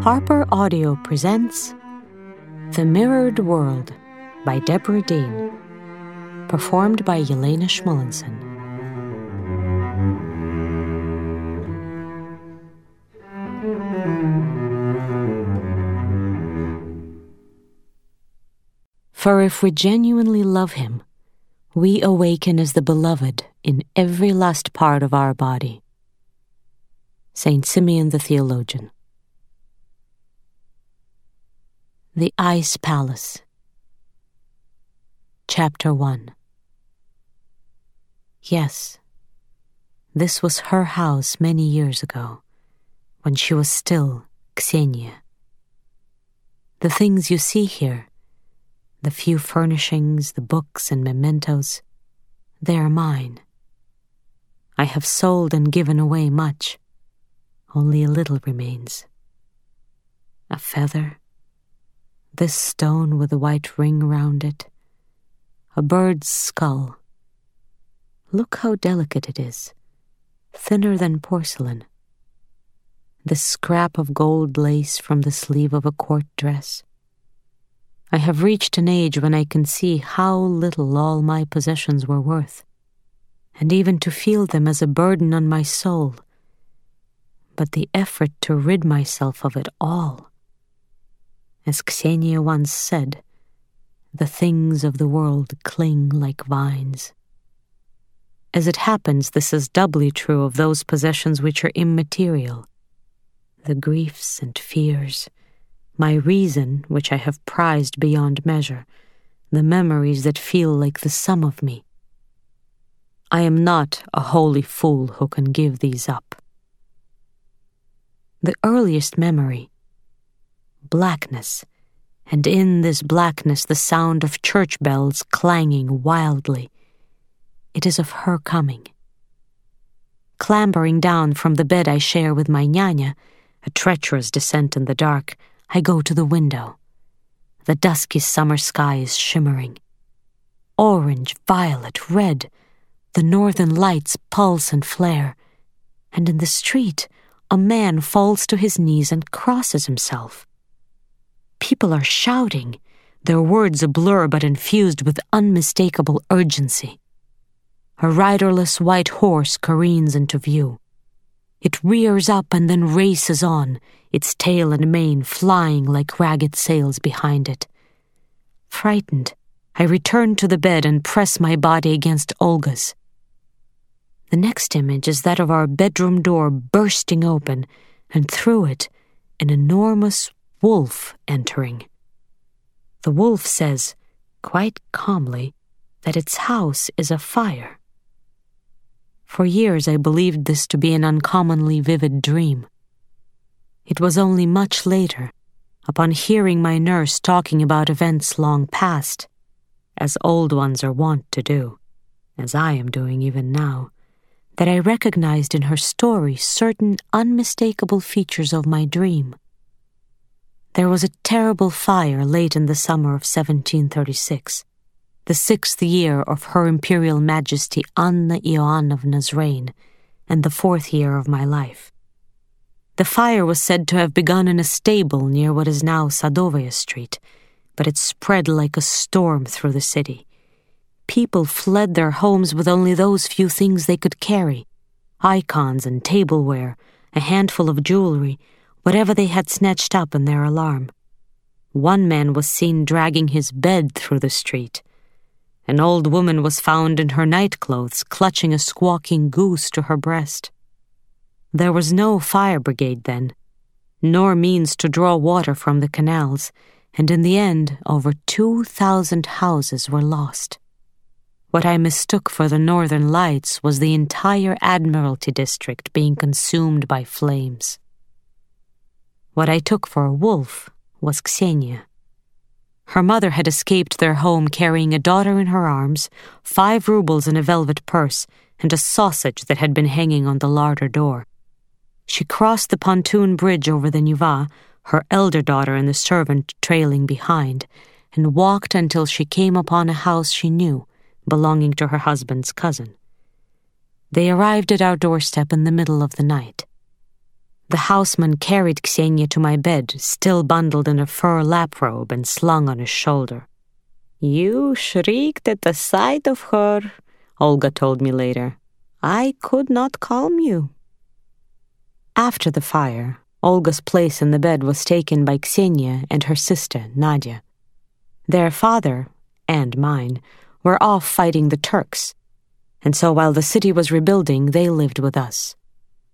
Harper Audio presents The Mirrored World by Deborah Dean, performed by Yelena Schmullenson. For if we genuinely love him, we awaken as the beloved in every last part of our body. Saint Simeon the Theologian. The Ice Palace. Chapter 1. Yes, this was her house many years ago, when she was still Ksenia. The things you see here, the few furnishings, the books and mementos, they are mine. I have sold and given away much. Only a little remains. A feather, this stone with a white ring round it, a bird's skull. Look how delicate it is, thinner than porcelain. This scrap of gold lace from the sleeve of a court dress. I have reached an age when I can see how little all my possessions were worth, and even to feel them as a burden on my soul. But the effort to rid myself of it all. As Ksenia once said, the things of the world cling like vines. As it happens, this is doubly true of those possessions which are immaterial. The griefs and fears, my reason, which I have prized beyond measure, the memories that feel like the sum of me. I am not a holy fool who can give these up. The earliest memory, blackness, and in this blackness the sound of church bells clanging wildly. It is of her coming. Clambering down from the bed I share with my ñaña, a treacherous descent in the dark, I go to the window. The dusky summer sky is shimmering. Orange, violet, red, the northern lights pulse and flare, and in the street a man falls to his knees and crosses himself. People are shouting, their words a blur but infused with unmistakable urgency. A riderless white horse careens into view. It rears up and then races on, its tail and mane flying like ragged sails behind it. Frightened, I return to the bed and press my body against Olga's. The next image is that of our bedroom door bursting open, and through it, an enormous wolf entering. The wolf says, quite calmly, that its house is afire. For years I believed this to be an uncommonly vivid dream. It was only much later, upon hearing my nurse talking about events long past, as old ones are wont to do, as I am doing even now, that I recognized in her story certain unmistakable features of my dream. There was a terrible fire late in the summer of 1736, the 6th year of Her Imperial Majesty Anna Ioannovna's reign, and the 4th year of my life. The fire was said to have begun in a stable near what is now Sadovaya Street, but it spread like a storm through the city. People fled their homes with only those few things they could carry, icons and tableware, a handful of jewelry, whatever they had snatched up in their alarm. One man was seen dragging his bed through the street. An old woman was found in her nightclothes, clutching a squawking goose to her breast. There was no fire brigade then, nor means to draw water from the canals, and in the end over 2,000 houses were lost. What I mistook for the northern lights was the entire Admiralty district being consumed by flames. What I took for a wolf was Ksenia. Her mother had escaped their home carrying a daughter in her arms, 5 rubles in a velvet purse, and a sausage that had been hanging on the larder door. She crossed the pontoon bridge over the Neva, her elder daughter and the servant trailing behind, and walked until she came upon a house she knew, belonging to her husband's cousin. They arrived at our doorstep in the middle of the night. The houseman carried Ksenia to my bed, still bundled in a fur lap-robe and slung on his shoulder. "You shrieked at the sight of her," Olga told me later. "I could not calm you." After the fire, Olga's place in the bed was taken by Ksenia and her sister, Nadia. Their father, and mine, were off fighting the Turks, and so while the city was rebuilding, they lived with us.